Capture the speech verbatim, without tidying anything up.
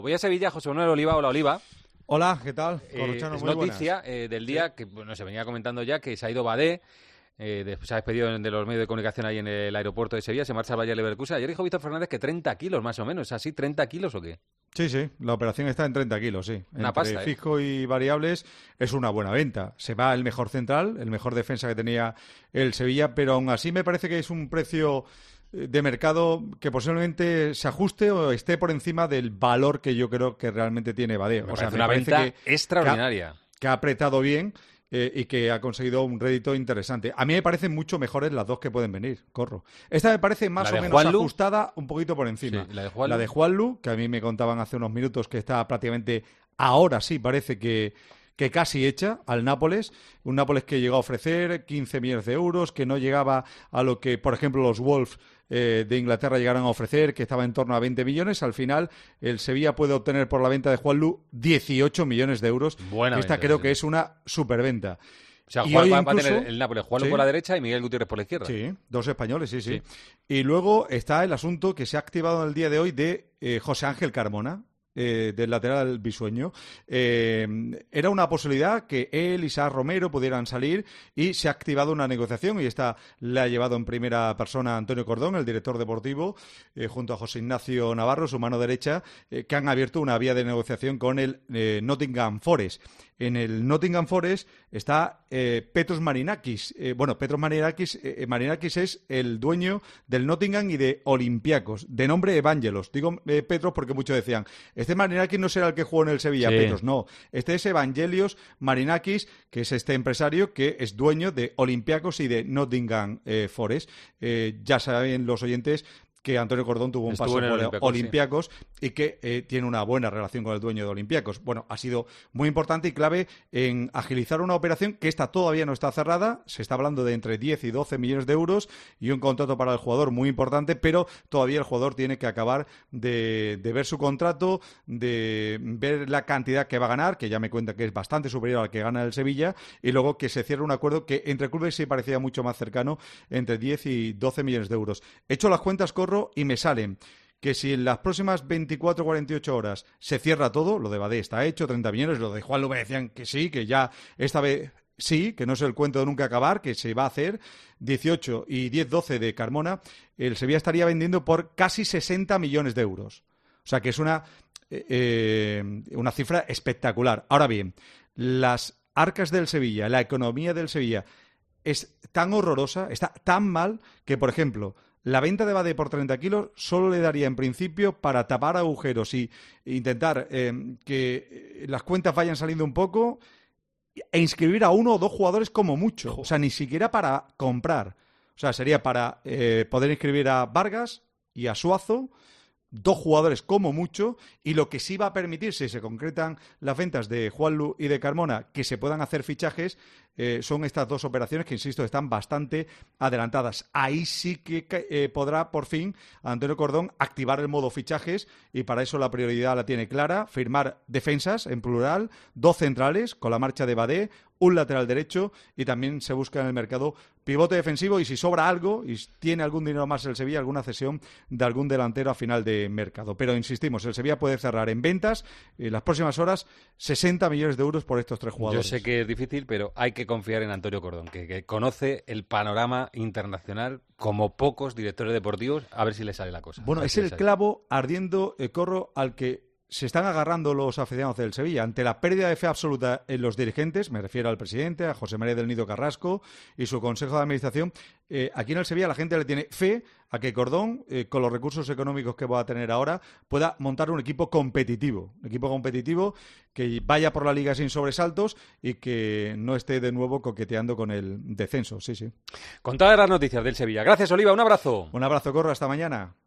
Voy a Sevilla, José Manuel Oliva. Hola, Oliva. Hola, ¿qué tal? Eh, es muy noticia eh, del día sí. que bueno, se venía comentando ya que se ha ido Badé, eh, de, se ha despedido de los medios de comunicación ahí en el aeropuerto de Sevilla, se marcha al Bayer Leverkusen. Ayer dijo Víctor Fernández que treinta kilos más o menos. ¿Es así? ¿treinta kilos o qué? Sí, sí, la operación está en treinta kilos, sí. Una Entre pasta, ¿eh? fijo y variables es una buena venta. Se va el mejor central, el mejor defensa que tenía el Sevilla, pero aún así me parece que es un precio de mercado que posiblemente se ajuste o esté por encima del valor que yo creo que realmente tiene Badé. Me o sea, parece me una parece venta que, extraordinaria. Que ha, que ha apretado bien eh, y que ha conseguido un rédito interesante. A mí me parecen mucho mejores las dos que pueden venir, Corro. Esta me parece más o menos Juanlu, ajustada, un poquito por encima. Sí, la de Juanlu. La de Juanlu, que a mí me contaban hace unos minutos que está prácticamente, ahora sí parece que... que casi hecha al Nápoles, un Nápoles que llegó a ofrecer quince millones de euros, que no llegaba a lo que, por ejemplo, los Wolves eh, de Inglaterra llegaron a ofrecer, que estaba en torno a veinte millones. Al final, el Sevilla puede obtener por la venta de Juanlu dieciocho millones de euros. Buena Esta venta, creo sí. que es una superventa. O sea, y Juan, hoy va, incluso, va a tener el Nápoles, Juanlu sí, por la derecha y Miguel Gutiérrez por la izquierda. Sí, dos españoles, sí, sí, sí. Y luego está el asunto que se ha activado en el día de hoy de eh, José Ángel Carmona, Eh, del lateral bisueño. Eh, era una posibilidad que él y Isaac Romero pudieran salir y se ha activado una negociación y esta la ha llevado en primera persona Antonio Cordón, el director deportivo, eh, junto a José Ignacio Navarro, su mano derecha, eh, que han abierto una vía de negociación con el eh, Nottingham Forest. En el Nottingham Forest está eh, Petros Marinakis. Eh, bueno, Petros Marinakis, eh, Marinakis es el dueño del Nottingham y de Olympiacos, de nombre Evangelos. Digo eh, Petros porque muchos decían, este Marinakis no será el que jugó en el Sevilla, sí. Petros, no. Este es Evangelios Marinakis, que es este empresario que es dueño de Olympiacos y de Nottingham eh, Forest. Eh, ya saben los oyentes que Antonio Cordón tuvo un Estuvo paso por Olympiacos, Olympiacos sí. y que eh, tiene una buena relación con el dueño de Olympiacos. Bueno, ha sido muy importante y clave en agilizar una operación que esta todavía no está cerrada. Se está hablando de entre diez y doce millones de euros y un contrato para el jugador muy importante, pero todavía el jugador tiene que acabar de, de ver su contrato, de ver la cantidad que va a ganar, que ya me cuenta que es bastante superior al que gana el Sevilla, y luego que se cierre un acuerdo que entre clubes sí parecía mucho más cercano, entre diez y doce millones de euros. He hecho las cuentas, Corro, y me salen que si en las próximas veinticuatro a cuarenta y ocho horas se cierra todo, lo de Badé está hecho, treinta millones, lo de Juanlu me decían que sí, que ya esta vez sí, que no es el cuento de nunca acabar, que se va a hacer, dieciocho y diez doce de Carmona, el Sevilla estaría vendiendo por casi sesenta millones de euros. O sea que es una, eh, una cifra espectacular. Ahora bien, las arcas del Sevilla, la economía del Sevilla es tan horrorosa, está tan mal que, por ejemplo, la venta de Badé por treinta kilos solo le daría en principio para tapar agujeros y intentar eh, que las cuentas vayan saliendo un poco e inscribir a uno o dos jugadores como mucho. O sea, ni siquiera para comprar. O sea, sería para eh, poder inscribir a Vargas y a Suazo, dos jugadores como mucho, y lo que sí va a permitir, si se concretan las ventas de Juanlu y de Carmona, que se puedan hacer fichajes, eh, son estas dos operaciones que, insisto, están bastante adelantadas. Ahí sí que eh, podrá, por fin, Antonio Cordón activar el modo fichajes, y para eso la prioridad la tiene clara: firmar defensas, en plural, dos centrales, con la marcha de Badé, un lateral derecho, y también se busca en el mercado pivote defensivo, y si sobra algo y tiene algún dinero más el Sevilla, alguna cesión de algún delantero a final de mercado. Pero insistimos, el Sevilla puede cerrar en ventas en las próximas horas sesenta millones de euros por estos tres jugadores. Yo sé que es difícil, pero hay que confiar en Antonio Cordón, que, que conoce el panorama internacional como pocos directores deportivos, a ver si le sale la cosa. Bueno, es si el clavo ardiendo, eh, Corro, al que se están agarrando los aficionados del Sevilla ante la pérdida de fe absoluta en los dirigentes. Me refiero al presidente, a José María del Nido Carrasco y su consejo de administración. Eh, aquí en el Sevilla la gente le tiene fe a que Cordón, eh, con los recursos económicos que va a tener ahora, pueda montar un equipo competitivo. Un equipo competitivo que vaya por la liga sin sobresaltos y que no esté de nuevo coqueteando con el descenso. Sí, sí. Con todas las noticias del Sevilla. Gracias, Oliva. Un abrazo. Un abrazo, Corro. Hasta mañana.